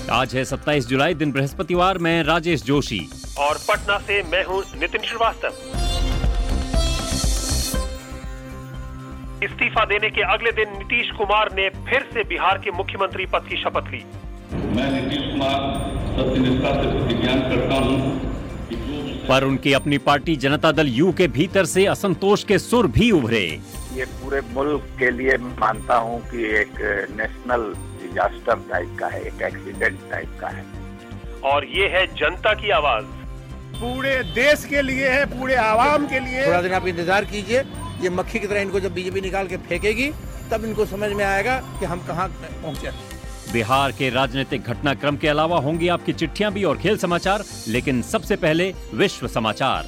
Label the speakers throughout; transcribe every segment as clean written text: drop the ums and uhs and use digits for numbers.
Speaker 1: आज है 27 जुलाई, दिन बृहस्पतिवार। मैं राजेश जोशी
Speaker 2: और पटना से मैं हूं नितिन श्रीवास्तव। इस्तीफा देने के अगले दिन नीतीश कुमार ने फिर से बिहार के मुख्यमंत्री पद की शपथ ली।
Speaker 3: मैं नीतीश कुमार सत्यनिष्ठा से प्रतिज्ञा करता हूं।
Speaker 1: पर उनकी अपनी पार्टी जनता दल यू के भीतर से असंतोष के सुर भी उभरे।
Speaker 4: ये पूरे मुल्क के लिए मानता हूँ कि एक नेशनल डिजास्टर टाइप का है, एक एक्सीडेंट टाइप का है।
Speaker 2: और ये है जनता की आवाज,
Speaker 5: पूरे देश के लिए है, पूरे आवाम के लिए।
Speaker 6: थोड़ा दिन आप इंतजार कीजिए, ये मक्खी की तरह इनको जब बीजेपी निकाल के फेंकेगी तब इनको समझ में आएगा कि हम कहाँ पहुँचे।
Speaker 1: बिहार के राजनीतिक घटनाक्रम के अलावा होंगी आपकी चिट्ठियां भी और खेल समाचार, लेकिन सबसे पहले विश्व समाचार।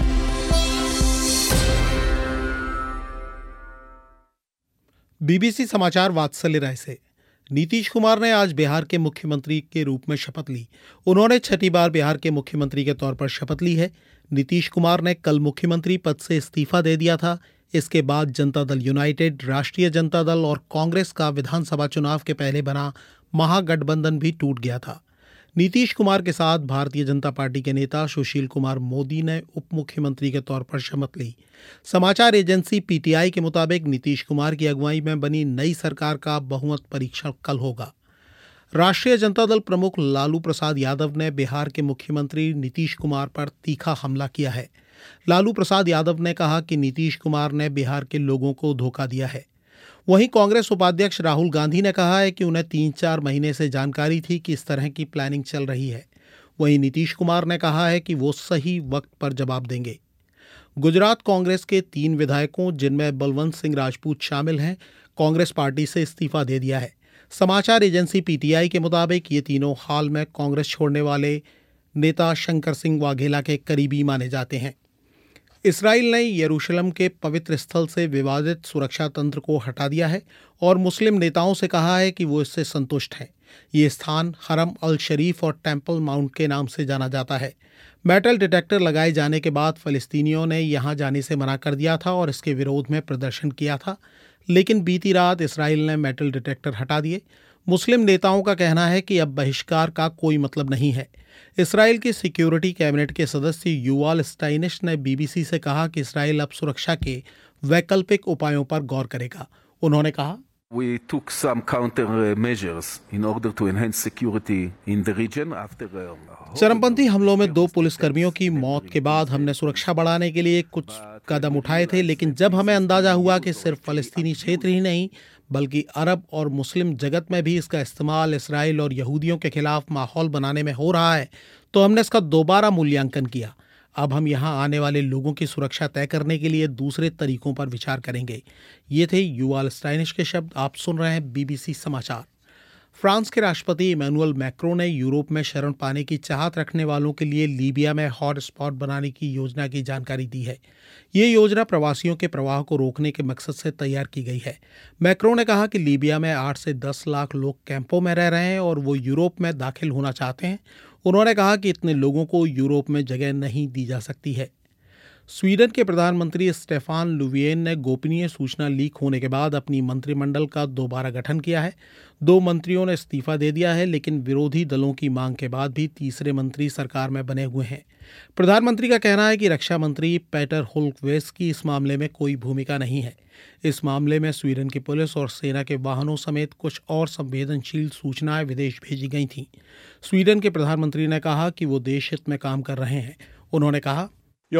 Speaker 7: बीबीसी समाचार वात्सल्य राय से। नीतीश कुमार ने आज बिहार के मुख्यमंत्री के रूप में शपथ ली। उन्होंने छठी बार बिहार के मुख्यमंत्री के तौर पर शपथ ली है। नीतीश कुमार ने कल मुख्यमंत्री पद से इस्तीफा दे दिया था। इसके बाद जनता दल यूनाइटेड, राष्ट्रीय जनता दल और कांग्रेस का विधानसभा चुनाव के पहले बना महागठबंधन भी टूट गया था। नीतीश कुमार के साथ भारतीय जनता पार्टी के नेता सुशील कुमार मोदी ने उप मुख्यमंत्री के तौर पर शपथ ली। समाचार एजेंसी पीटीआई के मुताबिक नीतीश कुमार की अगुवाई में बनी नई सरकार का बहुमत परीक्षण कल होगा। राष्ट्रीय जनता दल प्रमुख लालू प्रसाद यादव ने बिहार के मुख्यमंत्री नीतीश कुमार पर तीखा हमला किया है। लालू प्रसाद यादव ने कहा कि नीतीश कुमार ने बिहार के लोगों को धोखा दिया है। वहीं कांग्रेस उपाध्यक्ष राहुल गांधी ने कहा है कि उन्हें 3-4 महीने से जानकारी थी कि इस तरह की प्लानिंग चल रही है। वहीं नीतीश कुमार ने कहा है कि वो सही वक्त पर जवाब देंगे। गुजरात कांग्रेस के 3 विधायकों, जिनमें बलवंत सिंह राजपूत शामिल हैं, कांग्रेस पार्टी से इस्तीफा दे दिया है। समाचार एजेंसी पीटीआई के मुताबिक ये तीनों हाल में कांग्रेस छोड़ने वाले नेता शंकर सिंह वाघेला के करीबी माने जाते हैं। इसराइल ने यरूशलेम के पवित्र स्थल से विवादित सुरक्षा तंत्र को हटा दिया है और मुस्लिम नेताओं से कहा है कि वो इससे संतुष्ट हैं। ये स्थान हरम अल शरीफ और टेम्पल माउंट के नाम से जाना जाता है। मेटल डिटेक्टर लगाए जाने के बाद फ़लस्तीनियों ने यहां जाने से मना कर दिया था और इसके विरोध में प्रदर्शन किया था, लेकिन बीती रात इसराइल ने मेटल डिटेक्टर हटा दिए। मुस्लिम नेताओं का कहना है कि अब बहिष्कार का कोई मतलब नहीं है। इसराइल की सिक्योरिटी कैबिनेट के सदस्य युवाल स्टाइनिश ने बीबीसी से कहा कि इसराइल अब सुरक्षा के वैकल्पिक उपायों पर गौर करेगा। उन्होंने कहा,
Speaker 8: We took some countermeasures in order to enhance security in the region after
Speaker 7: चरमपंथी हमलों में 2 पुलिसकर्मियों की मौत के बाद हमने सुरक्षा बढ़ाने के लिए कुछ कदम उठाए थे, लेकिन जब हमें अंदाजा हुआ कि सिर्फ फलस्तीनी क्षेत्र ही नहीं बल्कि अरब और मुस्लिम जगत में भी इसका इस्तेमाल इसराइल और यहूदियों के खिलाफ माहौल बनाने में हो रहा है, तो हमने इसका दोबारा मूल्यांकन किया। अब हम यहां आने वाले लोगों की सुरक्षा तय करने के लिए दूसरे तरीकों पर विचार करेंगे। ये थे युवाल स्टाइनिश के शब्द। आप सुन रहे हैं बीबीसी समाचार। फ्रांस के राष्ट्रपति इमैनुअल मैक्रों ने यूरोप में शरण पाने की चाहत रखने वालों के लिए लीबिया में हॉट स्पॉट बनाने की योजना की जानकारी दी है। ये योजना प्रवासियों के प्रवाह को रोकने के मकसद से तैयार की गई है। मैक्रों ने कहा कि लीबिया में 8 से 10 लाख लोग कैंपों में रह रहे हैं और वो यूरोप में दाखिल होना चाहते हैं। उन्होंने कहा कि इतने लोगों को यूरोप में जगह नहीं दी जा सकती है। स्वीडन के प्रधानमंत्री स्टेफान लुवियन ने गोपनीय सूचना लीक होने के बाद अपनी मंत्रिमंडल का दोबारा गठन किया है। 2 मंत्रियों ने इस्तीफा दे दिया है, लेकिन विरोधी दलों की मांग के बाद भी तीसरे मंत्री सरकार में बने हुए हैं। प्रधानमंत्री का कहना है कि रक्षा मंत्री पेटर होल्कवेस की इस मामले में कोई भूमिका नहीं है। इस मामले में स्वीडन की पुलिस और सेना के वाहनों समेत कुछ और संवेदनशील सूचनाएं विदेश भेजी गई थीं। स्वीडन के प्रधानमंत्री ने कहा कि वो देश हित में काम कर रहे हैं। उन्होंने कहा,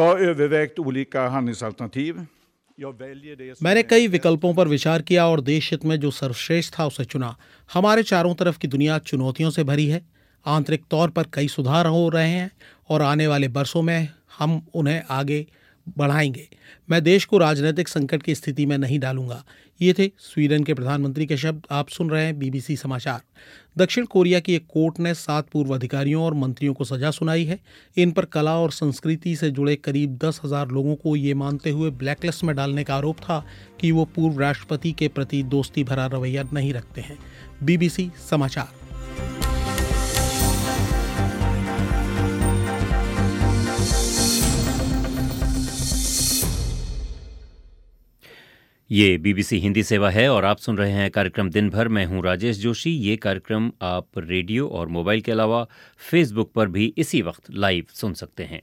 Speaker 7: मैंने कई विकल्पों पर विचार किया और देश हित में जो सर्वश्रेष्ठ था उसे चुना। हमारे चारों तरफ की दुनिया चुनौतियों से भरी है। आंतरिक तौर पर कई सुधार हो रहे हैं और आने वाले वर्षों में हम उन्हें आगे बढ़ाएंगे। मैं देश को राजनीतिक संकट की स्थिति में नहीं डालूंगा। ये थे स्वीडन के प्रधानमंत्री के शब्द। आप सुन रहे हैं बीबीसी समाचार। दक्षिण कोरिया की एक कोर्ट ने 7 पूर्व अधिकारियों और मंत्रियों को सजा सुनाई है। इन पर कला और संस्कृति से जुड़े करीब 10,000 लोगों को ये मानते हुए ब्लैकलिस्ट में डालने का आरोप था कि वो पूर्व राष्ट्रपति के प्रति दोस्ती भरा रवैया नहीं रखते हैं। बीबीसी समाचार।
Speaker 1: ये बीबीसी हिंदी सेवा है और आप सुन रहे हैं कार्यक्रम दिन भर। मैं हूं राजेश जोशी। ये कार्यक्रम आप रेडियो और मोबाइल के अलावा फेसबुक पर भी इसी वक्त लाइव सुन सकते हैं।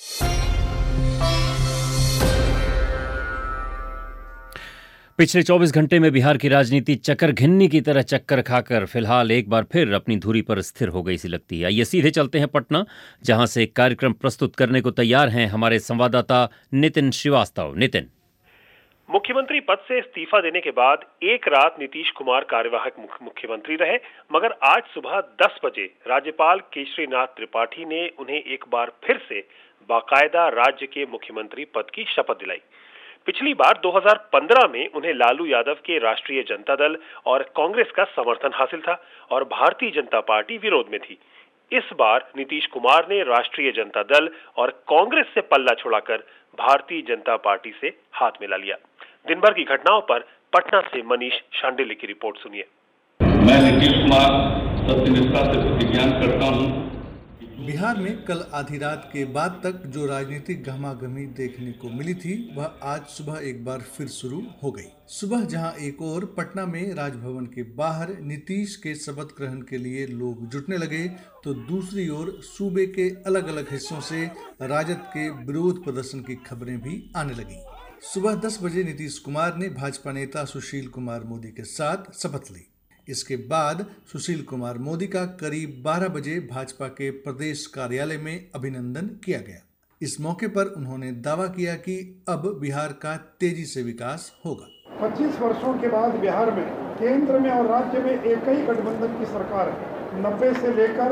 Speaker 1: पिछले 24 घंटे में बिहार की राजनीति चक्कर घिन्नी की तरह चक्कर खाकर फिलहाल एक बार फिर अपनी धुरी पर स्थिर हो गई सी लगती है। आइए सीधे चलते हैं पटना, जहां से कार्यक्रम प्रस्तुत करने को तैयार हैं हमारे संवाददाता नितिन श्रीवास्तव। नितिन,
Speaker 2: मुख्यमंत्री पद से इस्तीफा देने के बाद एक रात नीतीश कुमार कार्यवाहक मुख्यमंत्री रहे, मगर आज सुबह 10 बजे राज्यपाल केशरीनाथ त्रिपाठी ने उन्हें एक बार फिर से बाकायदा राज्य के मुख्यमंत्री पद की शपथ दिलाई। पिछली बार 2015 में उन्हें लालू यादव के राष्ट्रीय जनता दल और कांग्रेस का समर्थन हासिल था और भारतीय जनता पार्टी विरोध में थी। इस बार नीतीश कुमार ने राष्ट्रीय जनता दल और कांग्रेस से पल्ला छुड़ाकर भारतीय जनता पार्टी से हाथ मिला लिया। दिन भर की घटनाओं पर पटना से मनीष शांडिल्य की रिपोर्ट सुनिए।
Speaker 3: मैं नीतीश कुमार सत्यनिष्ठा से प्रतिज्ञा करता हूं।
Speaker 9: बिहार में कल आधी रात के बाद तक जो राजनीतिक गहमागहमी देखने को मिली थी, वह आज सुबह एक बार फिर शुरू हो गई। सुबह जहां एक ओर पटना में राजभवन के बाहर नीतीश के शपथ ग्रहण के लिए लोग जुटने लगे, तो दूसरी ओर सूबे के अलग अलग हिस्सों से राजद के विरोध प्रदर्शन की खबरें भी आने लगी। सुबह 10 बजे नीतीश कुमार ने भाजपा नेता सुशील कुमार मोदी के साथ शपथ ली। इसके बाद सुशील कुमार मोदी का करीब 12 बजे भाजपा के प्रदेश कार्यालय में अभिनंदन किया गया। इस मौके पर उन्होंने दावा किया कि अब बिहार का तेजी से विकास होगा।
Speaker 5: 25 वर्षों के बाद बिहार में केंद्र में और राज्य में एक ही गठबंधन की सरकार है। 90 से लेकर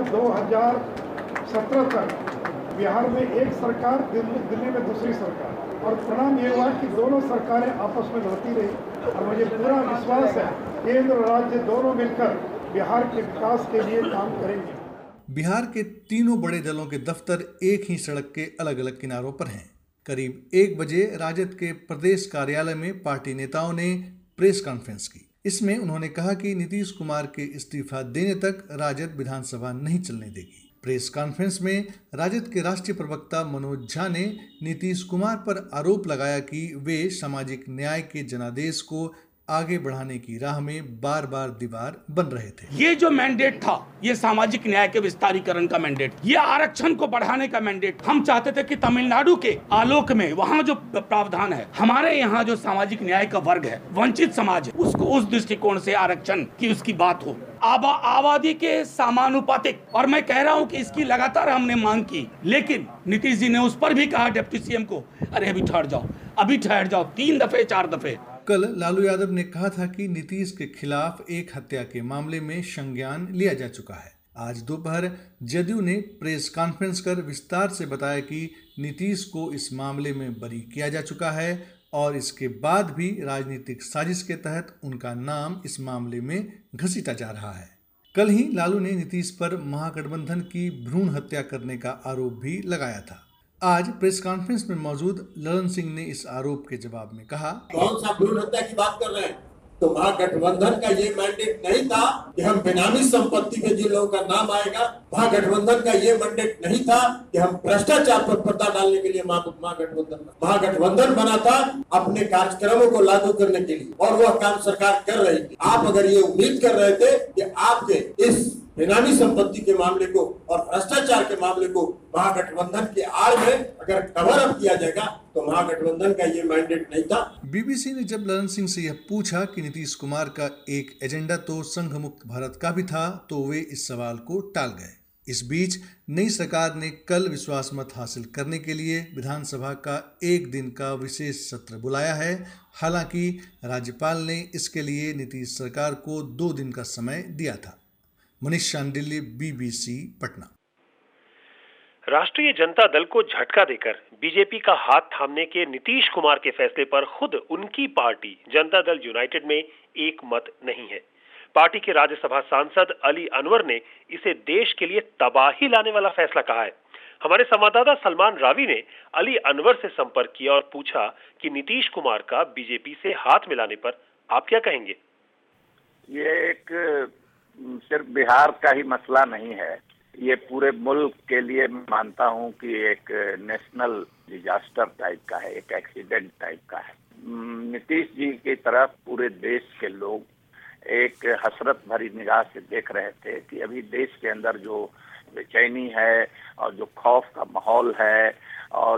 Speaker 5: 2017 तक बिहार में एक सरकार, दिल्ली में दूसरी सरकार, और परिणाम ये हुआ कि दोनों सरकारें आपस में लड़ती रही। और मुझे पूरा विश्वास है केंद्र और राज्य दोनों मिलकर बिहार के विकास के लिए काम करेंगे।
Speaker 9: बिहार के तीनों बड़े दलों के दफ्तर एक ही सड़क के अलग अलग किनारों पर हैं। करीब 1 बजे राजद के प्रदेश कार्यालय में पार्टी नेताओं ने प्रेस कॉन्फ्रेंस की। इसमें उन्होंने कहा कि नीतीश कुमार के इस्तीफा देने तक राजद विधानसभा नहीं चलने देगी। प्रेस कॉन्फ्रेंस में राजद के राष्ट्रीय प्रवक्ता मनोज झा ने नीतीश कुमार पर आरोप लगाया कि वे सामाजिक न्याय के जनादेश को आगे बढ़ाने की राह में बार बार दीवार बन रहे थे।
Speaker 10: ये जो मैंडेट था, ये सामाजिक न्याय के विस्तारीकरण का मैंडेट, ये आरक्षण को बढ़ाने का मैंडेट। हम चाहते थे कि तमिलनाडु के आलोक में वहाँ जो प्रावधान है, हमारे यहाँ जो सामाजिक न्याय का वर्ग है, वंचित समाज है, उसको उस दृष्टिकोण से आरक्षण की उसकी बात हो, आबादी के समानुपातिक। और मैं कह रहा हूँ कि इसकी लगातार हमने मांग की, लेकिन नीतीश जी ने उस पर भी कहा डिप्टी सीएम को, अरे अभी ठहर जाओ 3 दफे 4 दफे।
Speaker 9: कल लालू यादव ने कहा था कि नीतीश के खिलाफ एक हत्या के मामले में संज्ञान लिया जा चुका है। आज दोपहर जदयू ने प्रेस कॉन्फ्रेंस कर विस्तार से बताया कि नीतीश को इस मामले में बरी किया जा चुका है और इसके बाद भी राजनीतिक साजिश के तहत उनका नाम इस मामले में घसीटा जा रहा है। कल ही लालू ने नीतीश पर महागठबंधन की भ्रूण हत्या करने का आरोप भी लगाया था। आज प्रेस कॉन्फ्रेंस में मौजूद ललन सिंह ने इस आरोप के जवाब में कहा,
Speaker 11: कौन सा भ्रूण हत्या की बात कर रहे हैं? तो महागठबंधन का ये मैंडेट नहीं था कि हम बेनामी संपत्ति में जिन लोगों का नाम आएगा। महागठबंधन का ये मैंडेट नहीं था कि हम भ्रष्टाचार पर पर्दा डालने के लिए महागठबंधन बना था अपने कार्यक्रमों को लागू करने के लिए, और वह काम सरकार कर रही थी। आप अगर ये उम्मीद कर रहे थे कि आपके इस बेनामी संपत्ति के मामले को और भ्रष्टाचार के मामले को महागठबंधन के आड़ में अगर कवर अप किया जाएगा, तो महागठबंधन का ये मैंडेट नहीं था।
Speaker 9: बीबीसी ने जब ललन सिंह से यह पूछा कि नीतीश कुमार का एक एजेंडा तो संघ मुक्त भारत का भी था, तो वे इस सवाल को टाल गए। इस बीच नई सरकार ने कल विश्वास मत हासिल करने के लिए विधानसभा का 1 दिन का विशेष सत्र बुलाया है। हालांकि राज्यपाल ने इसके लिए नीतीश सरकार को 2 दिन का समय दिया था। मनीष शांडिल्य, बीबीसी, पटना।
Speaker 2: राष्ट्रीय जनता दल को झटका देकर बीजेपी का हाथ थामने के नीतीश कुमार के फैसले पर खुद उनकी पार्टी जनता दल यूनाइटेड में एक मत नहीं है। पार्टी के राज्यसभा सांसद अली अनवर ने इसे देश के लिए तबाही लाने वाला फैसला कहा है। हमारे संवाददाता सलमान रावी ने अली अनवर से संपर्क किया और पूछा कि नीतीश कुमार का बीजेपी से हाथ मिलाने पर आप क्या कहेंगे?
Speaker 4: ये एक सिर्फ बिहार का ही मसला नहीं है, ये पूरे मुल्क के लिए मानता हूं कि एक नेशनल डिजास्टर टाइप का है, एक एक्सीडेंट टाइप का है। नीतीश जी की तरफ पूरे देश के लोग एक हसरत भरी निगाह से देख रहे थे कि अभी देश के अंदर जो बेचैनी है और जो खौफ का माहौल है और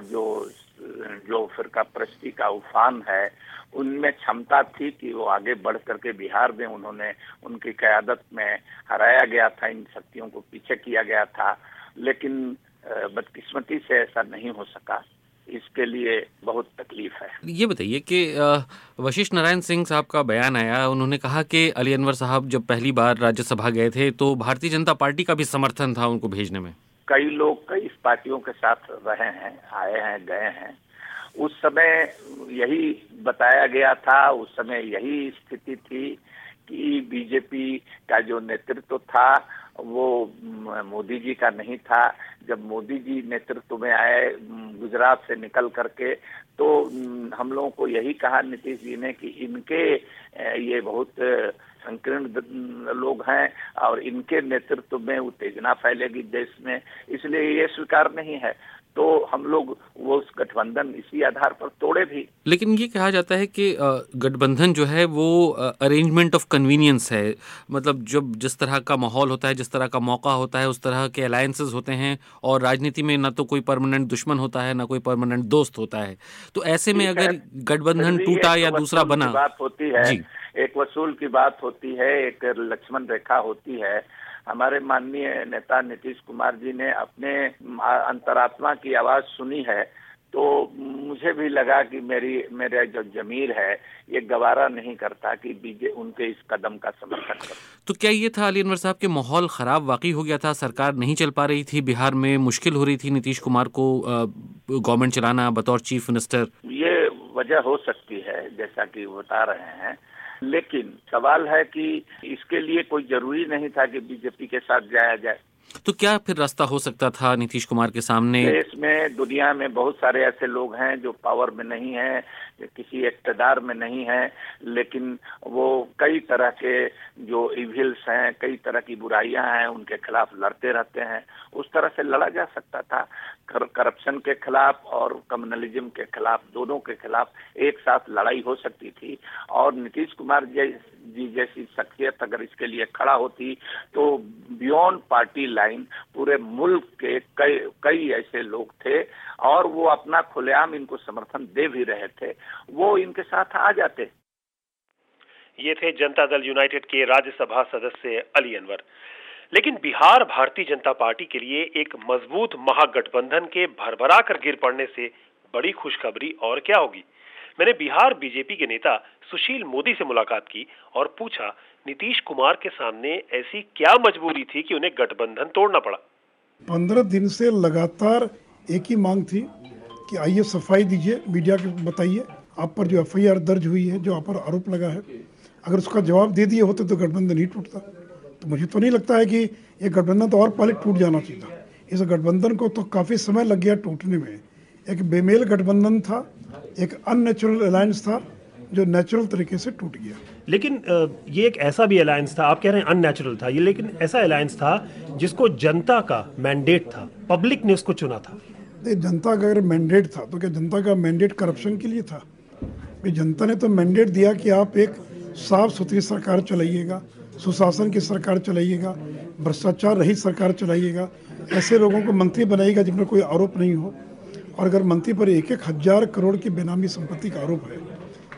Speaker 4: जो फिरका परस्ती का उफान है, उनमें क्षमता थी कि वो आगे बढ़ करके बिहार में उन्होंने उनकी क़यादत में हराया गया था, इन शक्तियों को पीछे किया गया था, लेकिन बदकिस्मती से ऐसा नहीं हो सका। इसके लिए बहुत तकलीफ है।
Speaker 12: ये बताइए कि वशिष्ठ नारायण सिंह साहब का बयान आया, उन्होंने कहा कि अली अनवर साहब जब पहली बार राज्यसभा गए थे तो भारतीय जनता पार्टी का भी समर्थन था उनको भेजने में।
Speaker 4: कई लोग कई पार्टियों के साथ रहे हैं, आए हैं, गए हैं। उस समय यही बताया गया था, उस समय यही स्थिति थी कि बीजेपी का जो नेतृत्व था वो मोदी जी का नहीं था। जब मोदी जी नेतृत्व में आए गुजरात से निकल करके, तो हम लोगों को यही कहा नीतीश जी ने कि इनके ये बहुत संकीर्ण लोग हैं और इनके नेतृत्व में उत्तेजना फैलेगी देश में, इसलिए ये स्वीकार नहीं है। तो हम लोग वो उस गठबंधन इसी आधार पर तोड़े भी।
Speaker 12: लेकिन ये कहा जाता है कि गठबंधन जो है वो अरेंजमेंट ऑफ कन्वीनियंस है, मतलब जब जिस तरह का माहौल होता है, जिस तरह का मौका होता है, उस तरह के अलायंसेस होते हैं। और राजनीति में ना तो कोई परमानेंट दुश्मन होता है, ना कोई परमानेंट दोस्त होता है। तो ऐसे में अगर गठबंधन टूटा या दूसरा बना,
Speaker 4: बात होती है, एक वसूल की बात होती है, एक लक्ष्मण रेखा होती है। हमारे माननीय नेता नीतीश कुमार जी ने अपने अंतरात्मा की आवाज सुनी है, तो मुझे भी लगा कि मेरा जो जमीर है ये गवारा नहीं करता कि उनके इस कदम का समर्थन करो।
Speaker 12: तो क्या ये था अली अनवर साहब के माहौल खराब वाकई हो गया था, सरकार नहीं चल पा रही थी, बिहार में मुश्किल हो रही थी नीतीश कुमार को गवर्नमेंट चलाना बतौर चीफ मिनिस्टर?
Speaker 4: ये वजह हो सकती है जैसा कि बता रहे हैं, लेकिन सवाल है कि इसके लिए कोई जरूरी नहीं था कि बीजेपी के साथ जाया जाए।
Speaker 12: तो क्या फिर रास्ता हो सकता था नीतीश कुमार के सामने?
Speaker 4: देश में, दुनिया में बहुत सारे ऐसे लोग हैं जो पावर में नहीं है, किसी इक़्तिदार में नहीं है, लेकिन वो कई तरह के जो इविल्स हैं, कई तरह की बुराइयां हैं, उनके खिलाफ लड़ते रहते हैं। उस तरह से लड़ा जा सकता था, करप्शन के खिलाफ और कम्युनलिज्म के खिलाफ, दोनों के खिलाफ एक साथ लड़ाई हो सकती थी। और नीतीश कुमार जी जैसी शख्सियत अगर इसके लिए खड़ा होती तो बियॉन्ड पार्टी लाइन पूरे मुल्क के कई ऐसे लोग थे और वो अपना खुलेआम इनको समर्थन दे भी रहे थे, वो इनके साथ आ जाते।
Speaker 2: ये थे जनता दल यूनाइटेड के राज्यसभा सदस्य अली अनवर। लेकिन बिहार भारतीय जनता पार्टी के लिए एक मजबूत महागठबंधन के भरभरा कर गिर पड़ने से बड़ी खुशखबरी और क्या होगी। मैंने बिहार बीजेपी के नेता सुशील मोदी से मुलाकात की और पूछा नीतीश कुमार के सामने ऐसी क्या मजबूरी थी कि उन्हें गठबंधन तोड़ना पड़ा।
Speaker 5: 15 दिन से लगातार एक ही मांग थी कि आइए सफाई दीजिए, मीडिया को बताइए आप पर जो FIR दर्ज हुई है, जो आप पर आरोप लगा है, अगर उसका जवाब दे दिए होते तो गठबंधन ही टूटता। तो मुझे तो नहीं लगता है कि ये गठबंधन तो और पहले टूट जाना चाहिए था। इस गठबंधन को तो काफ़ी समय लग गया टूटने में। एक बेमेल गठबंधन था, एक अननेचुरल अलायंस था जो नेचुरल तरीके से टूट गया।
Speaker 2: लेकिन ये एक ऐसा भी अलायंस था, आप कह रहे हैं अननेचुरल था ये, लेकिन ऐसा अलायंस था जिसको जनता का मैंडेट था, पब्लिक ने उसको चुना था।
Speaker 5: जनता का अगर मैंडेट था तो क्या जनता का मैंडेट करप्शन के लिए था? जनता ने तो मैंडेट दिया कि आप एक साफ सुथरी सरकार चलाइएगा, सुशासन की सरकार चलाइएगा, भ्रष्टाचार रहित सरकार चलाइएगा, ऐसे लोगों को मंत्री बनाइएगा जिन पर कोई आरोप नहीं हो। और अगर मंत्री पर 1,000 करोड़ की बेनामी संपत्ति का आरोप है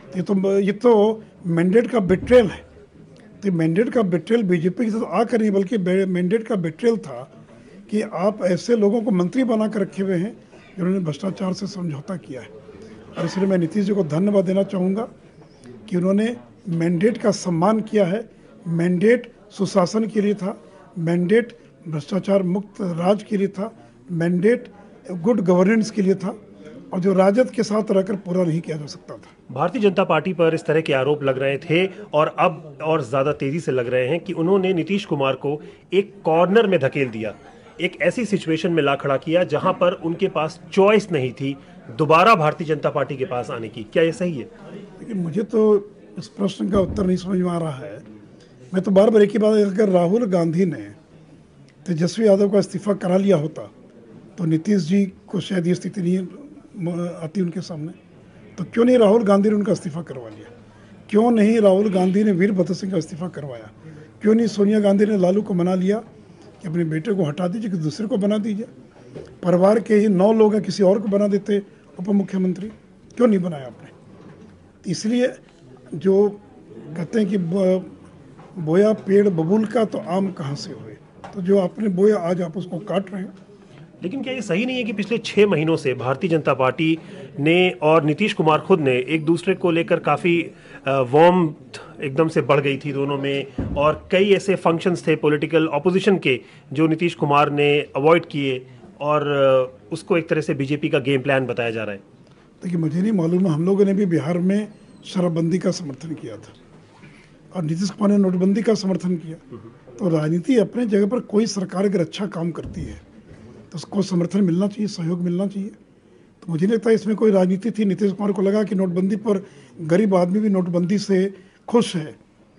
Speaker 5: ये तो मैंडेट का बिट्रेल है। तो मैंडेट का बिट्रेल बीजेपी के साथ आकर नहीं, बल्कि मैंडेट का बिट्रेल था कि आप ऐसे लोगों को मंत्री बना कर रखे हुए हैं जिन्होंने भ्रष्टाचार से समझौता किया है। और इसलिए मैं नीतीश जी को धन्यवाद देना चाहूँगा कि उन्होंने मैंडेट का सम्मान किया है। मैंडेट सुशासन के लिए था, मैंडेट भ्रष्टाचार मुक्त राज के लिए था, मैंडेट गुड गवर्नेंस के लिए था, और जो राजद के साथ रहकर पूरा नहीं किया जा सकता था।
Speaker 2: भारतीय जनता पार्टी पर इस तरह के आरोप लग रहे थे और अब और ज्यादा तेजी से लग रहे हैं कि उन्होंने नीतीश कुमार को एक कॉर्नर में धकेल दिया, एक ऐसी सिचुएशन में ला खड़ा किया जहां पर उनके पास चॉइस नहीं थी दोबारा भारतीय जनता पार्टी के पास आने की। क्या ये सही है?
Speaker 5: लेकिन मुझे तो इस प्रश्न का उत्तर नहीं समझ में आ रहा है। मैं तो बार बार एक ही बात, अगर राहुल गांधी ने तेजस्वी यादव का इस्तीफा करा लिया होता तो नीतीश जी को शायद ये स्थिति नहीं आती उनके सामने। तो क्यों नहीं राहुल गांधी ने उनका इस्तीफा करवा लिया? क्यों नहीं राहुल गांधी ने वीरभद्र सिंह का इस्तीफा करवाया? क्यों नहीं सोनिया गांधी ने लालू को मना लिया कि अपने बेटे को हटा दीजिए, कि दूसरे को बना दीजिए? परिवार के ही 9 लोग हैं, किसी और को बना देते उप मुख्यमंत्री, क्यों नहीं बनाया आपने? इसलिए जो कहते हैं कि बोया पेड़ बबूल का तो आम कहाँ से हुए, तो जो आपने बोया आज आप उसको काट रहे हैं।
Speaker 2: लेकिन क्या ये सही नहीं है कि पिछले 6 महीनों से भारतीय जनता पार्टी ने और नीतीश कुमार खुद ने एक दूसरे को लेकर काफ़ी वार्म एकदम से बढ़ गई थी दोनों में, और कई ऐसे फंक्शंस थे पॉलिटिकल ऑपोजिशन के जो नीतीश कुमार ने अवॉइड किए, और उसको एक तरह से बीजेपी का गेम प्लान बताया जा रहा है?
Speaker 5: देखिए, मुझे नहीं मालूम है, हम लोगों ने भी बिहार में शराबबंदी का समर्थन किया था और नीतीश कुमार ने नोटबंदी का समर्थन किया। तो राजनीति अपने जगह पर, कोई सरकार अगर अच्छा काम करती है तो उसको समर्थन मिलना चाहिए, सहयोग मिलना चाहिए। तो मुझे लगता है इसमें कोई राजनीति थी। नीतीश कुमार को लगा कि नोटबंदी पर गरीब आदमी भी नोटबंदी से खुश है,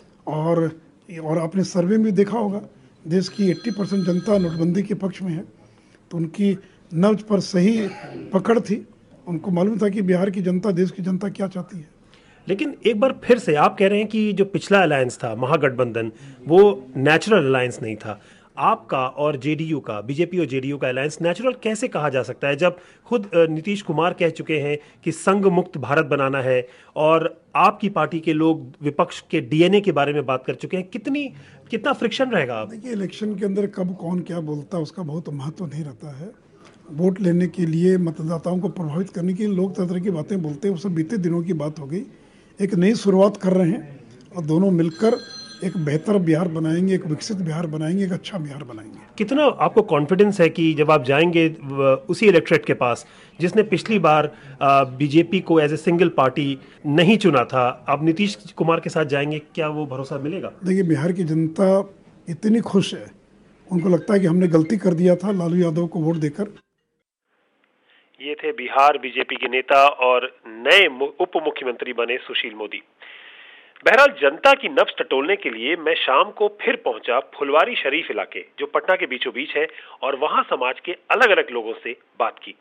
Speaker 5: और आपने सर्वे में देखा होगा देश की 80% जनता नोटबंदी के पक्ष में है। तो उनकी नब्ज पर सही पकड़ थी, उनको मालूम था कि बिहार की जनता, देश की जनता क्या चाहती है।
Speaker 2: लेकिन एक बार फिर से आप कह रहे हैं कि जो पिछला अलायंस था महागठबंधन, वो नेचुरल अलायंस नहीं था। आपका और जेडीयू का, बीजेपी और जेडीयू का अलायंस नेचुरल कैसे कहा जा सकता है, जब खुद नीतीश कुमार कह चुके हैं कि संघ मुक्त भारत बनाना है, और आपकी पार्टी के लोग विपक्ष के डीएनए के बारे में बात कर चुके हैं? कितना फ्रिक्शन रहेगा?
Speaker 5: देखिए, इलेक्शन के अंदर कब कौन क्या बोलता है उसका बहुत महत्व नहीं रहता है। वोट लेने के लिए, मतदाताओं को प्रभावित करने के लिए लोग तरह तरह की बातें बोलते हैं। वो सब बीते दिनों की बात हो गई। एक नई शुरुआत कर रहे हैं और दोनों मिलकर एक बेहतर बिहार बनाएंगे, एक विकसित बिहार बनाएंगे, एक अच्छा बिहार बनाएंगे।
Speaker 2: कितना आपको कॉन्फिडेंस है कि जब आप जाएंगे उसी इलेक्ट्रेट के पास जिसने पिछली बार बीजेपी को एज ए सिंगल पार्टी नहीं चुना था, आप नीतीश कुमार के साथ जाएंगे, क्या वो भरोसा मिलेगा?
Speaker 5: देखिए, बिहार की जनता इतनी खुश है, उनको लगता है कि हमने गलती कर दिया था लालू यादव को वोट देकर।
Speaker 2: ये थे बिहार बीजेपी के नेता और नए उप मुख्यमंत्री बने सुशील मोदी। बहरहाल, जनता की नब्ज टटोलने के लिए मैं शाम को फिर पहुंचा फुलवारी शरीफ इलाके, जो पटना के बीचों बीच है, और वहां समाज के अलग अलग लोगों से बात की।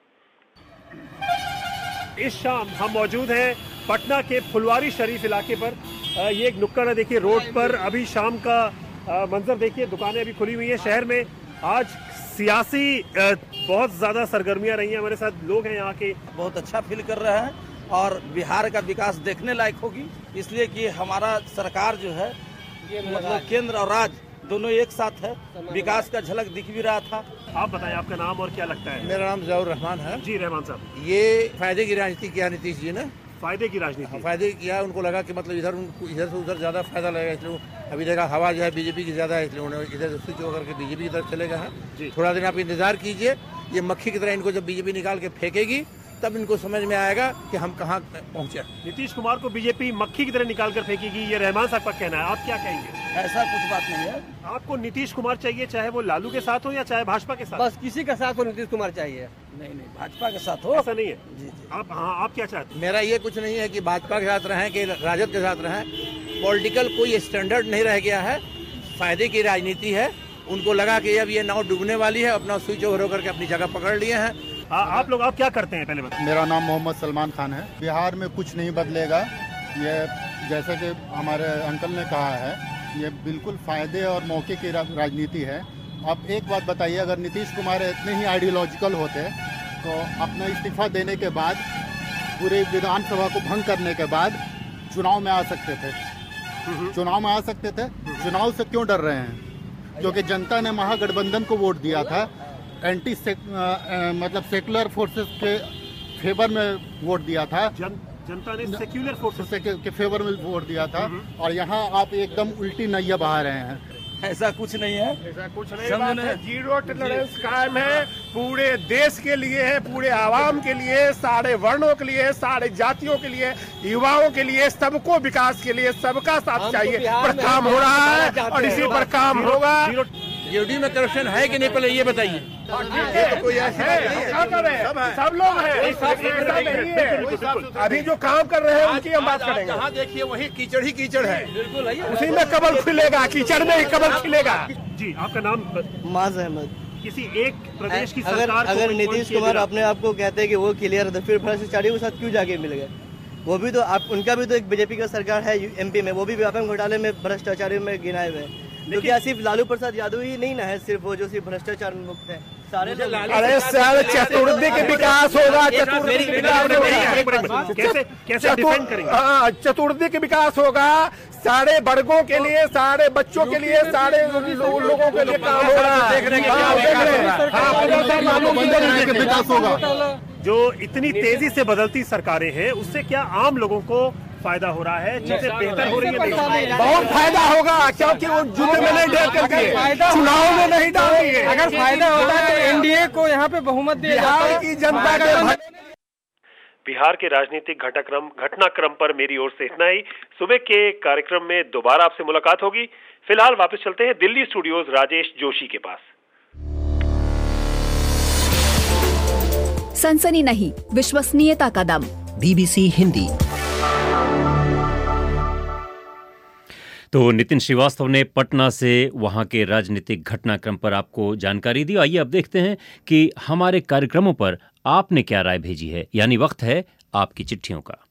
Speaker 2: इस शाम हम मौजूद हैं पटना के फुलवारी शरीफ इलाके पर। ये एक नुक्कड़ है, देखिए रोड पर अभी शाम का मंजर देखिए, दुकानें अभी खुली हुई हैं शहर में। आज सियासी बहुत ज़्यादा सरगर्मियां रही हैं। हमारे साथ लोग हैं यहाँ के।
Speaker 6: बहुत अच्छा फील कर रहे हैं और बिहार का विकास देखने लायक होगी, इसलिए कि हमारा सरकार जो है मतलब केंद्र और राज्य दोनों एक साथ है। विकास का झलक दिख भी रहा था।
Speaker 2: आप बताएं, आपका नाम और क्या लगता है?
Speaker 6: मेरा नाम ज़ियाउर रहमान है।
Speaker 2: जी रहमान साहब,
Speaker 6: ये फायदे की राजनीति किया नीतीश जी ने।
Speaker 2: फायदे की राजनीति?
Speaker 6: फायदे किया, उनको लगा कि मतलब इधर से उधर ज़्यादा फायदा लगेगा, इसलिए अभी देखा हवा जो है बीजेपी की ज़्यादा है, इसलिए उन्होंने इधर स्विच होकर के बीजेपी की तरफ चले गए हैं। थोड़ा दिन आप इंतजार कीजिए, ये मक्खी की तरह इनको जब बीजेपी निकाल के फेंकेगी तब इनको समझ में आएगा कि हम कहाँ पहुँचे।
Speaker 2: नीतीश कुमार को बीजेपी मक्खी की तरह निकाल कर फेंकेगी, ये रहमान साहब का कहना है। आप क्या कहेंगे?
Speaker 6: ऐसा कुछ बात नहीं है।
Speaker 2: आपको नीतीश कुमार चाहिए, चाहे वो लालू के साथ हो या चाहे भाजपा के साथ?
Speaker 13: बस किसी के साथ हो, नीतीश कुमार चाहिए।
Speaker 6: नहीं, भाजपा के साथ हो।
Speaker 2: ऐसा नहीं है? जी। आप क्या चाहते हैं?
Speaker 6: मेरा ये कुछ नहीं है कि भाजपा के साथ रहें कि राजद के साथ रहें। पॉलिटिकल कोई स्टैंडर्ड नहीं रह गया है, फायदे की राजनीति है। उनको लगा कि अब ये नाव डूबने वाली है, अपना स्विच ओवर होकर के अपनी जगह पकड़ लिए हैं।
Speaker 2: आप क्या करते हैं पहले बताएं?
Speaker 14: मेरा नाम मोहम्मद सलमान खान है। बिहार में कुछ नहीं बदलेगा, ये जैसे कि हमारे अंकल ने कहा है, ये बिल्कुल फायदे और मौके की राजनीति है। अब एक बात बताइए, अगर नीतीश कुमार इतने ही आइडियोलॉजिकल होते तो अपना इस्तीफा देने के बाद, पूरे विधानसभा को भंग करने के बाद चुनाव में आ सकते थे। चुनाव में आ सकते थे। चुनाव से क्यों डर रहे हैं? क्योंकि जनता ने महागठबंधन को वोट दिया था, मतलब सेकुलर फोर्सेस के फेवर में वोट दिया था।
Speaker 2: जनता ने सेक्युलर फोर्सेस
Speaker 14: के फेवर में वोट दिया था, और यहाँ आप एकदम उल्टी नैया बहा रहे हैं।
Speaker 6: ऐसा कुछ नहीं है,
Speaker 15: ऐसा कुछ नहीं। जीरो टॉलरेंस कायम है, पूरे देश के लिए है, पूरे आवाम के लिए, सारे वर्णों के लिए, सारे जातियों के लिए, युवाओं के लिए, सबको विकास के लिए सबका साथ चाहिए। पर काम हो रहा है और इसी पर काम होगा।
Speaker 6: यूडी में करप्शन है कि नहीं, पहले ये बताइए।
Speaker 15: तो कोई ऐसी बात नहीं है, सब लोग हैं। अभी जो काम कर रहे हैं उनकी हम बात करेंगे।
Speaker 6: जहाँ देखिए वही कीचड़ ही कीचड़ है,
Speaker 15: उसी में कमल खिलेगा, कीचड़ में ही कमल खिलेगा।
Speaker 2: जी, आपका नाम?
Speaker 13: माज अहमद।
Speaker 2: किसी एक प्रदेश की सरकार
Speaker 13: अगर नीतीश कुमार अपने आप को कहते हैं कि वो क्लियर है, तो फिर भ्रष्टाचारी के साथ क्यों जाके मिल गए? वो भी तो आप उनका भी तो एक बीजेपी का सरकार है एमपी में, वो भी व्यापक घोटाले में भ्रष्टाचारियों में गिनाए हुए हैं। तो क्या सिर्फ लालू प्रसाद यादव ही नहीं ना है सिर्फ वो जो सिर्फ भ्रष्टाचार मुक्त है, सारे
Speaker 15: अरे सर चतुर्थी के विकास होगा, चतुर्थी के विकास होगा, सारे वर्गों के लिए, सारे बच्चों के लिए, सारे लोगों के लिए काम हो रहा है, विकास होगा।
Speaker 2: जो इतनी तेजी से बदलती सरकारें हैं उससे क्या आम लोगों को फायदा हो रहा है, चीजें बेहतर हो रही है?
Speaker 15: बहुत फायदा होगा, क्योंकि वो जूते में नहीं डाल करती है, चुनाव में नहीं डालती है।
Speaker 16: अगर फायदा होता है तो एनडीए को यहाँ पे बहुमत दिया जाता है।
Speaker 15: बिहार की जनता के
Speaker 2: बिहार के राजनीतिक घटनाक्रम पर मेरी ओर से इतना ही। सुबह के कार्यक्रम में दोबारा आपसे मुलाकात होगी। फिलहाल वापस चलते हैं दिल्ली स्टूडियोज राजेश जोशी के पास।
Speaker 17: सनसनी नहीं, विश्वसनीयता का दम।
Speaker 18: BBC हिंदी।
Speaker 1: तो नितिन श्रीवास्तव ने पटना से वहां के राजनीतिक घटनाक्रम पर आपको जानकारी दी। आइए अब देखते हैं कि हमारे कार्यक्रमों पर आपने क्या राय भेजी है, यानी वक्त है आपकी चिट्ठियों का।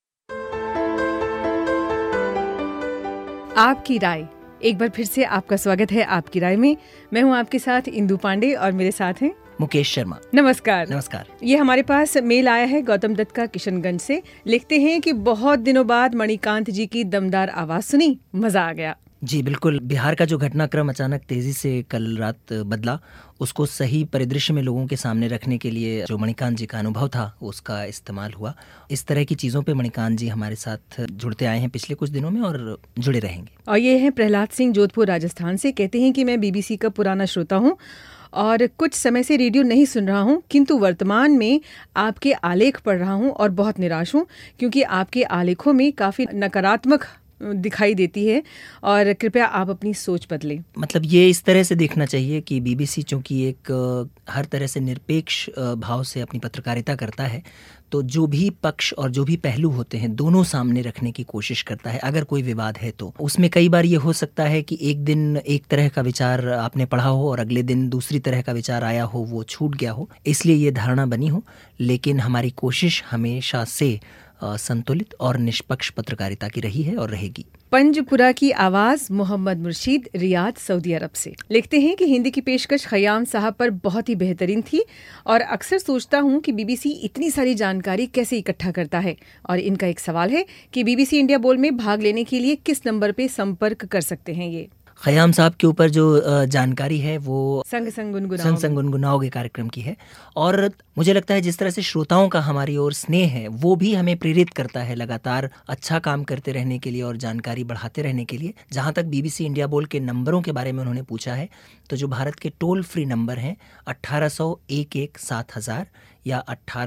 Speaker 19: आपकी राय, एक बार फिर से आपका स्वागत है आपकी राय में। मैं हूं आपके साथ इंदु पांडे और मेरे साथ हैं
Speaker 18: मुकेश शर्मा।
Speaker 19: नमस्कार।
Speaker 18: नमस्कार।
Speaker 19: ये हमारे पास मेल आया है गौतम दत्त का किशनगंज से। लिखते हैं कि बहुत दिनों बाद मणिकांत जी की दमदार आवाज सुनी, मजा आ गया।
Speaker 18: जी बिल्कुल, बिहार का जो घटनाक्रम अचानक तेजी से कल रात बदला, उसको सही परिदृश्य में लोगों के सामने रखने के लिए जो मणिकांत जी का अनुभव था उसका इस्तेमाल हुआ। इस तरह की चीज़ों पे मणिकांत जी हमारे साथ जुड़ते आए हैं पिछले कुछ दिनों में और जुड़े रहेंगे।
Speaker 19: और ये है प्रहलाद सिंह, जोधपुर राजस्थान से। कहते हैं कि मैं BBC का पुराना श्रोता हूँ और कुछ समय से रेडियो नहीं सुन रहा हूँ, किंतु वर्तमान में आपके आलेख पढ़ रहा हूँ और बहुत निराश हूँ, क्योंकि आपके आलेखों में काफ़ी नकारात्मक दिखाई देती है और कृपया आप अपनी सोच बदलें।
Speaker 18: मतलब ये इस तरह से देखना चाहिए कि BBC चूँकि एक हर तरह से निरपेक्ष भाव से अपनी पत्रकारिता करता है, तो जो भी पक्ष और जो भी पहलू होते हैं दोनों सामने रखने की कोशिश करता है। अगर कोई विवाद है तो उसमें कई बार ये हो सकता है कि एक दिन एक तरह का विचार आपने पढ़ा हो और अगले दिन दूसरी तरह का विचार आया हो, वो छूट गया हो, इसलिए ये धारणा बनी हो। लेकिन हमारी कोशिश हमेशा से संतुलित और निष्पक्ष पत्रकारिता की रही है और रहेगी।
Speaker 19: पंजपुरा की आवाज Mohammad Murshid, Riyadh, Saudi Arab से। लिखते हैं कि हिंदी की पेशकश खयाम साहब पर बहुत ही बेहतरीन थी और अक्सर सोचता हूं कि BBC इतनी सारी जानकारी कैसे इकट्ठा करता है। और इनका एक सवाल है कि BBC इंडिया बोल में भाग लेने के लिए किस नंबर पे संपर्क कर सकते हैं। ये
Speaker 18: खयाम साहब के ऊपर जो जानकारी है वो
Speaker 19: संग
Speaker 18: गुनगुनाओगे कार्यक्रम की है। और मुझे लगता है जिस तरह से श्रोताओं का हमारी ओर स्नेह है वो भी हमें प्रेरित करता है लगातार अच्छा काम करते रहने के लिए और जानकारी बढ़ाते रहने के लिए। जहाँ तक BBC इंडिया बोल के नंबरों के बारे में उन्होंने पूछा है, तो जो भारत के टोल फ्री नंबर हैं 1800-11-7000 या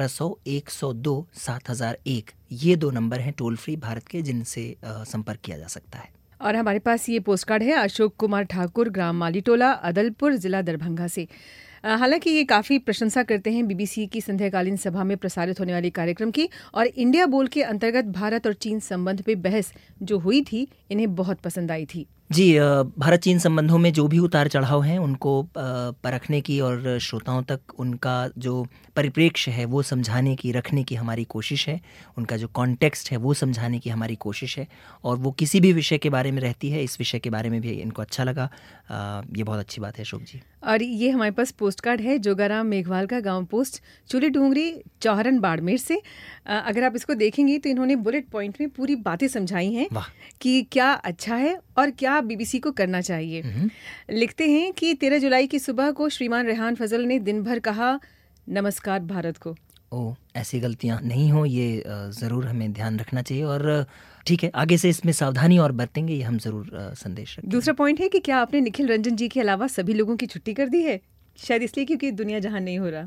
Speaker 18: 1800-102-7001, ये दो नंबर हैं टोल फ्री भारत के, जिनसे संपर्क किया जा सकता है।
Speaker 19: और हमारे पास ये पोस्टकार्ड है अशोक कुमार ठाकुर, ग्राम मालीटोला, अदलपुर, जिला दरभंगा से। हालांकि ये काफ़ी प्रशंसा करते हैं BBC की संध्याकालीन सभा में प्रसारित होने वाले कार्यक्रम की, और इंडिया बोल के अंतर्गत भारत और चीन संबंध पे बहस जो हुई थी इन्हें बहुत पसंद आई थी।
Speaker 18: जी, भारत चीन संबंधों में जो भी उतार चढ़ाव हैं उनको परखने की और श्रोताओं तक उनका जो परिप्रेक्ष्य है वो समझाने की, रखने की हमारी कोशिश है। उनका जो कॉन्टेक्स्ट है वो समझाने की हमारी कोशिश है, और वो किसी भी विषय के बारे में रहती है। इस विषय के बारे में भी इनको अच्छा लगा। ये बहुत अच्छी बात है अशोक जी।
Speaker 19: और ये हमारे पास पोस्टकार्ड है जोगाराम मेघवाल का, गांव पोस्ट चूली डूंगरी, चौहरन, बाड़मेर से। अगर आप इसको देखेंगे तो इन्होंने बुलेट पॉइंट में पूरी बातें समझाई हैं कि क्या अच्छा है और क्या BBC को करना चाहिए। लिखते हैं कि 13 जुलाई की सुबह को श्रीमान रेहान फजल ने दिन भर कहा नमस्कार भारत को।
Speaker 18: ऐसी गलतियां नहीं हो, ये ज़रूर हमें ध्यान रखना चाहिए। और ठीक है, आगे से इसमें सावधानी और बरतेंगे, ये हम ज़रूर संदेश रखेंगे।
Speaker 19: दूसरा पॉइंट है कि क्या आपने निखिल रंजन जी के अलावा सभी लोगों की छुट्टी कर दी है? शायद इसलिए क्योंकि दुनिया जहां नहीं हो रहा।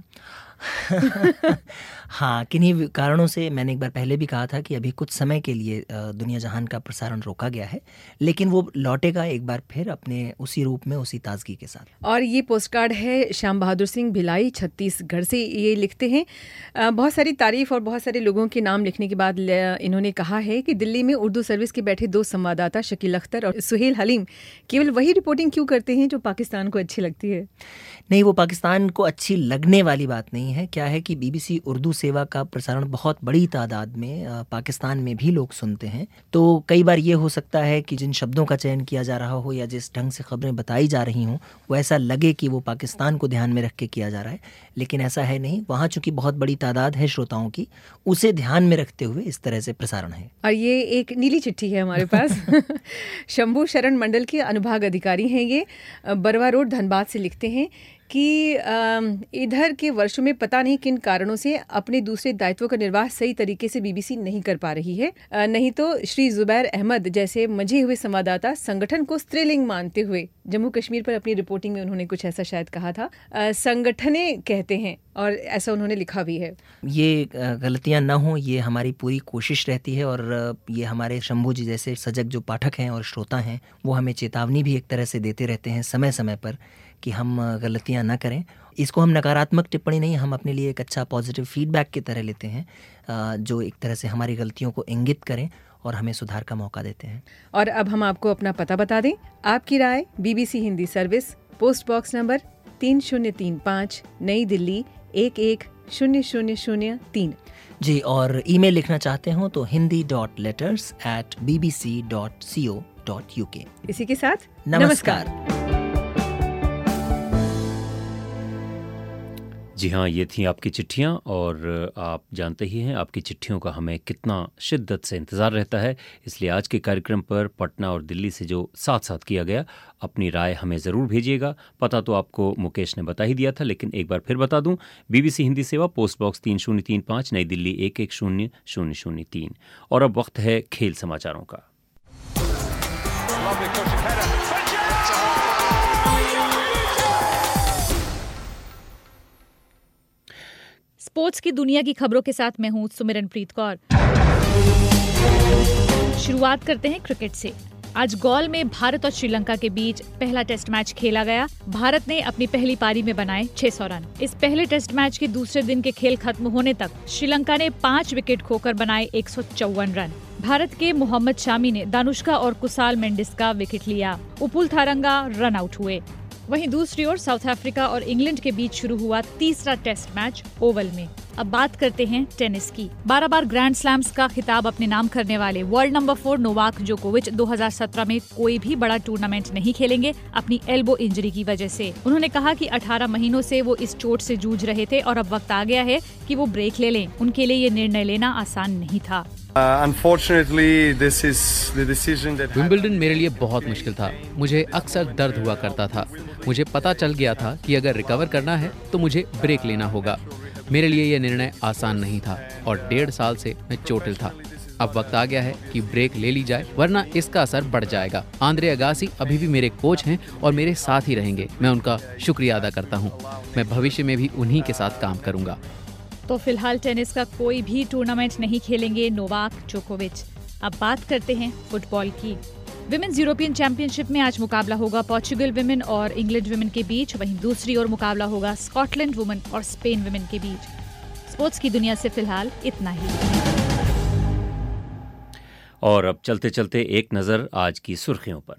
Speaker 18: हाँ, किन्हीं कारणों से मैंने एक बार पहले भी कहा था कि अभी कुछ समय के लिए दुनिया जहान का प्रसारण रोका गया है, लेकिन वो लौटेगा एक बार फिर अपने उसी रूप में, उसी ताजगी के साथ।
Speaker 19: और ये पोस्टकार्ड है श्याम बहादुर सिंह, भिलाई, छत्तीसगढ़ से। ये लिखते हैं बहुत सारी तारीफ और बहुत सारे लोगों के नाम लिखने के बाद इन्होंने कहा है कि दिल्ली में उर्दू सर्विस के बैठे 2 संवाददाता शकील अख्तर और सुहेल हलीम केवल वही रिपोर्टिंग क्यों करते हैं जो पाकिस्तान को अच्छी लगती है?
Speaker 18: नहीं, वो पाकिस्तान को अच्छी लगने वाली बात नहीं हैं। क्या है कि BBC उर्दू सेवा का प्रसारण बहुत बड़ी तादाद में पाकिस्तान में भी लोग सुनते हैं, तो कई बार ये हो सकता है कि जिन शब्दों का चयन किया जा रहा हो या जिस ढंग से खबरें बताई जा रही हों वो ऐसा लगे कि वो पाकिस्तान को ध्यान में रख के किया जा रहा है, लेकिन ऐसा है नहीं। वहाँ चूंकि बहुत बड़ी तादाद है श्रोताओं की, उसे ध्यान में रखते हुए इस तरह से प्रसारण है।
Speaker 19: और ये एक नीली चिट्ठी है हमारे पास। शंभू शरण मंडल के अनुभाग अधिकारी हैं ये, बरवा रोड धनबाद से लिखते हैं कि इधर के वर्षों में पता नहीं किन कारणों से अपने दूसरे दायित्वों का निर्वाह सही तरीके से BBC नहीं कर पा रही है। नहीं तो श्री जुबैर अहमद जैसे मंझे हुए संवाददाता संगठन को स्त्रीलिंग मानते हुए जम्मू कश्मीर पर अपनी रिपोर्टिंग में उन्होंने कुछ ऐसा शायद कहा था, संगठने कहते हैं, और ऐसा उन्होंने लिखा भी है।
Speaker 18: ये गलतियां ना हो, ये हमारी पूरी कोशिश रहती है, और ये हमारे शंभू जी जैसे सजग जो पाठक हैं और श्रोता हैं वो हमें चेतावनी भी एक तरह से देते रहते हैं समय समय पर कि हम गलतियां ना करें। इसको हम नकारात्मक टिप्पणी नहीं, हम अपने लिए एक अच्छा पॉजिटिव फीडबैक की तरह लेते हैं, जो एक तरह से हमारी गलतियों को इंगित करें और हमें सुधार का मौका देते हैं।
Speaker 19: और अब हम आपको अपना पता बता दें। आपकी राय BBC Hindi service, post box number 3035, Nai Delhi 110003।
Speaker 18: जी, और ईमेल लिखना चाहते हो तो hindi.letters@bbc.co.uk।
Speaker 19: इसी के साथ
Speaker 18: नमस्कार।
Speaker 1: जी हाँ, ये थी आपकी चिट्ठियाँ, और आप जानते ही हैं आपकी चिट्ठियों का हमें कितना शिद्दत से इंतज़ार रहता है। इसलिए आज के कार्यक्रम पर पटना और दिल्ली से जो साथ साथ किया गया, अपनी राय हमें ज़रूर भेजिएगा। पता तो आपको मुकेश ने बता ही दिया था, लेकिन एक बार फिर बता दूं, BBC हिंदी सेवा, पोस्ट बॉक्स 3035, नई दिल्ली 110003। और अब वक्त है खेल समाचारों का।
Speaker 20: स्पोर्ट्स की दुनिया की खबरों के साथ मैं हूं सुमिरनप्रीत कौर। शुरुआत करते हैं क्रिकेट से। आज गौल में भारत और श्रीलंका के बीच पहला टेस्ट मैच खेला गया। भारत ने अपनी पहली पारी में बनाए 600 रन। इस पहले टेस्ट मैच के दूसरे दिन के खेल खत्म होने तक श्रीलंका ने 5 विकेट खोकर बनाए 154 रन। भारत के मोहम्मद शामी ने दानुष्का और कुसाल मेंडिस का विकेट लिया। उपुल थारंगा रन आउट हुए। वहीं दूसरी ओर साउथ अफ्रीका और इंग्लैंड के बीच शुरू हुआ तीसरा टेस्ट मैच ओवल में। अब बात करते हैं टेनिस की। 12 बार ग्रैंड स्लैम्स का खिताब अपने नाम करने वाले वर्ल्ड नंबर 4 नोवाक जोकोविच 2017 में कोई भी बड़ा टूर्नामेंट नहीं खेलेंगे अपनी एल्बो इंजरी की वजह से। उन्होंने कहा कि 18 महीनों से वो इस चोट से जूझ रहे थे और अब वक्त आ गया है कि वो ब्रेक ले लें। उनके लिए ये निर्णय लेना आसान नहीं था।
Speaker 21: विंबलडन मेरे लिए बहुत मुश्किल था। मुझे अक्सर दर्द हुआ करता था। मुझे पता चल गया था कि अगर रिकवर करना है तो मुझे ब्रेक लेना होगा। मेरे लिए यह निर्णय आसान नहीं था और 1.5 साल से मैं चोटिल था। अब वक्त आ गया है कि ब्रेक ले ली जाए, वरना इसका असर बढ़ जाएगा। आंद्रे अगासी अभी भी मेरे कोच हैं और मेरे साथ ही रहेंगे। मैं उनका शुक्रिया अदा करता हूँ। मैं भविष्य में भी उन्हीं के साथ काम करूँगा।
Speaker 20: तो फिलहाल टेनिस का कोई भी टूर्नामेंट नहीं खेलेंगे नोवाक जोकोविच। अब बात करते हैं फुटबॉल की। विमेन्स यूरोपियन चैंपियनशिप में आज मुकाबला होगा पोर्चुगल विमेन और इंग्लैंड विमेन के बीच। वहीं दूसरी ओर मुकाबला होगा स्कॉटलैंड वुमेन और स्पेन विमेन के बीच। स्पोर्ट्स की दुनिया से फिलहाल इतना ही।
Speaker 1: और अब चलते चलते एक नजर आज की सुर्खियों पर।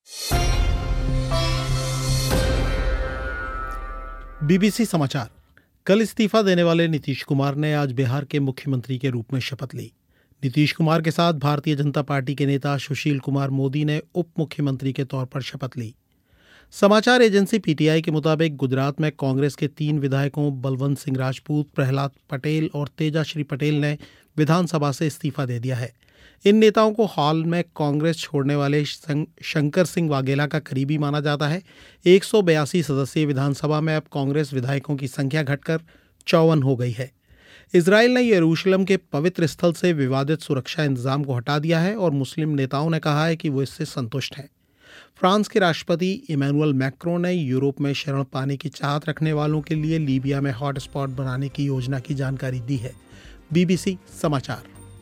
Speaker 7: BBC समाचार। कल इस्तीफा देने वाले नीतीश कुमार ने आज बिहार के मुख्यमंत्री के रूप में शपथ ली। नीतीश कुमार के साथ भारतीय जनता पार्टी के नेता सुशील कुमार मोदी ने उप मुख्यमंत्री के तौर पर शपथ ली। समाचार एजेंसी PTI के मुताबिक गुजरात में कांग्रेस के 3 विधायकों बलवंत सिंह राजपूत, प्रहलाद पटेल और तेजाश्री पटेल ने विधानसभा से इस्तीफा दे दिया है। इन नेताओं को हाल में कांग्रेस छोड़ने वाले शंकर सिंह वाघेला का करीबी माना जाता है। 182 सदस्यीय विधानसभा में अब कांग्रेस विधायकों की संख्या घटकर 54 हो गई है। इजराइल ने यरूशलेम के पवित्र स्थल से विवादित सुरक्षा इंतजाम को हटा दिया है और मुस्लिम नेताओं ने कहा है कि वो इससे संतुष्ट हैं। फ्रांस के राष्ट्रपति इमैनुअल मैक्रों ने यूरोप में शरण पाने की चाहत रखने वालों के लिए लीबिया में हॉटस्पॉट बनाने की योजना की जानकारी दी है। BBC समाचार।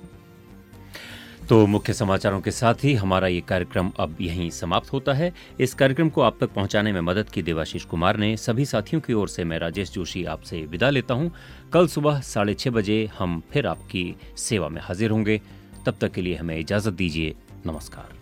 Speaker 1: तो मुख्य समाचारों के साथ ही हमारा ये कार्यक्रम अब यहीं समाप्त होता है। इस कार्यक्रम को आप तक पहुंचाने में मदद की देवाशीष कुमार ने। सभी साथियों की ओर से मैं राजेश जोशी आपसे विदा लेता हूं। कल सुबह 6:30 बजे हम फिर आपकी सेवा में हाजिर होंगे। तब तक के लिए हमें इजाजत दीजिए। नमस्कार।